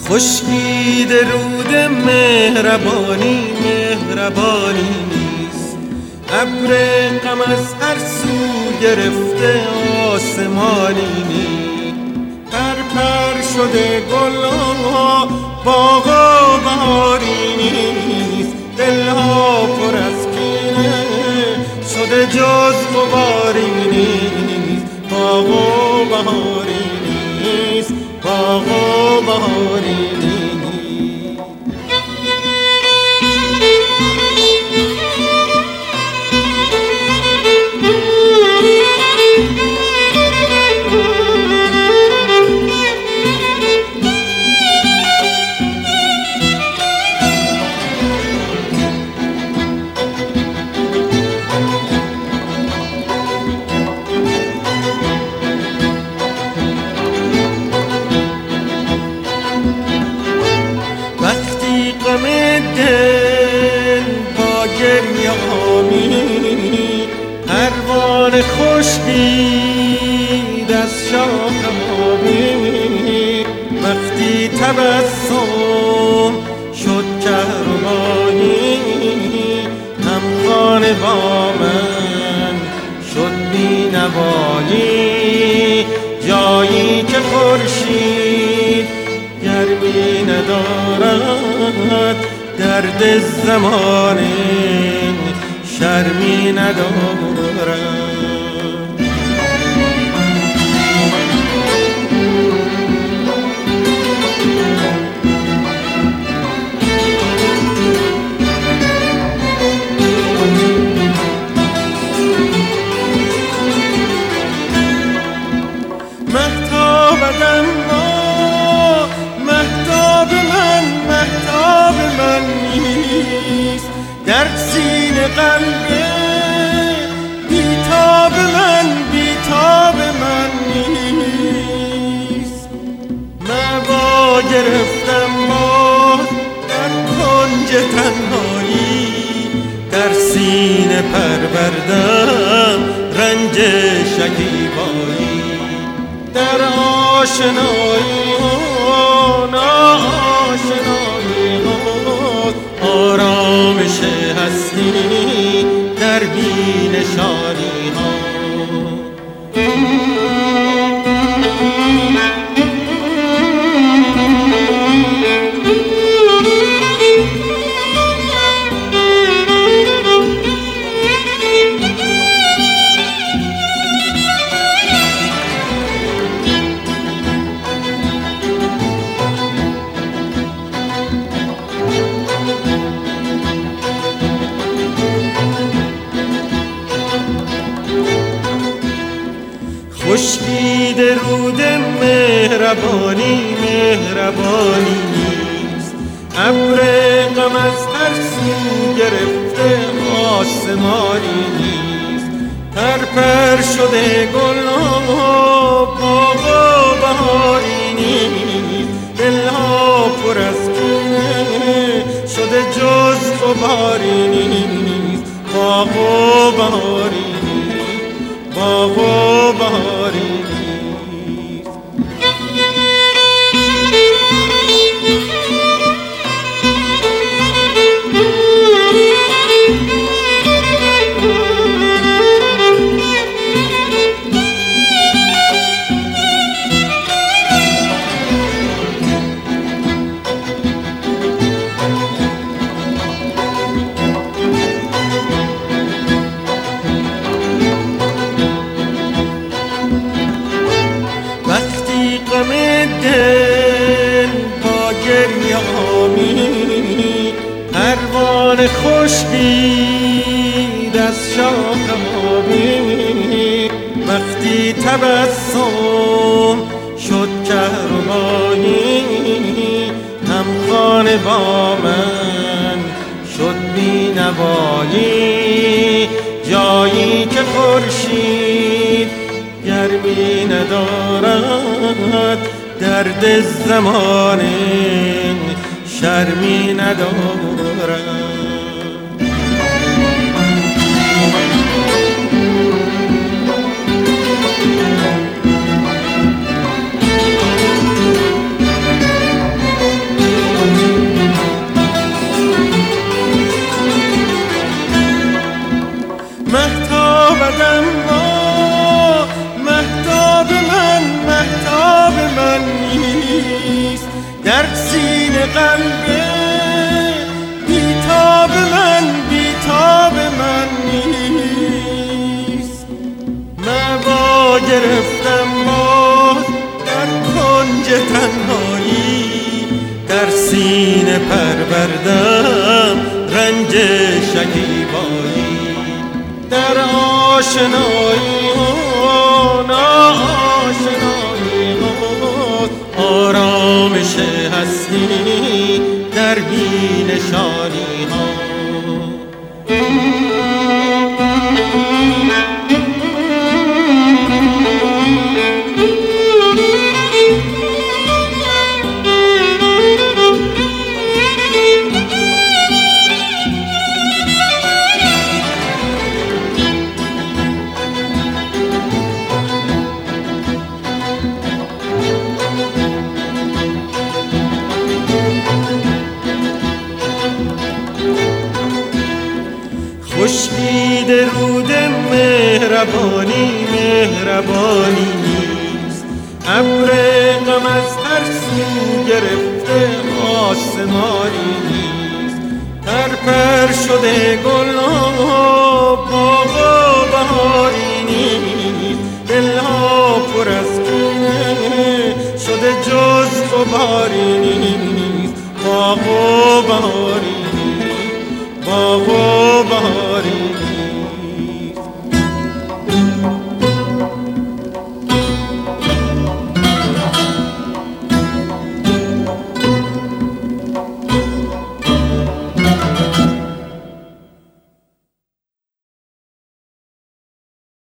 خشکید رود مهربانی نیست، ابر غم از هر سو گرفته آسمانی نیست. پر شده گلها باغا بهاری نیست، دلها پر از کینه شده جز غباری نیست. باغا بهاری نیست، باغا بهاری نیست. غم دل با گریه آمیخت، پروانه خشکید از شاخ آبی. وقتی تبسم شد کهربایی، همخانه با من شد بینوایی. جایی که خورشید گرمی ندارد، درد زمانه شرمی ندارد. مهتابدم مهتاب من نیست، در سینه قلب بیتاب من نیست. موا گرفتم باز در کنج تنهایی، در سینه پروردم رنج شکیبایی. در آشنایی آرامش هستی، در بی‌نشانی ها. خشکید رود مهربانی نیست، ابر غم از هر سو گرفته آسمانی نیست. پر شده گلها باغا بهاری نیست، دلها پر از کینه شده جز غباری نیست. باغا بهاری نیست، باغا بهاری نیست. غم دل با گریه آمیخت، پروانه خشکید از شاخ آبی. وقتی تبسم شد کهربایی، همخانه با من شد بینوایی. جایی که خورشید گرمی ندارد، درد زمانه شرمی ندارد. قلب بیتاب من نیست. موا گرفتم باز در کنج تنهایی، در سینه پروردم رنج شکیبایی. در آشنایی و ناآشنایی آرامش هستی در بی‌نشانی ها. خورشید رود مهربانی نیست، ابر غم از هر سو گرفته آسمانی نیست. پرپر شده گل و باغ و بهاری نیست، دلها پر از کینه شده جز غباری نیست. باغ و بهاری نیست، باغ و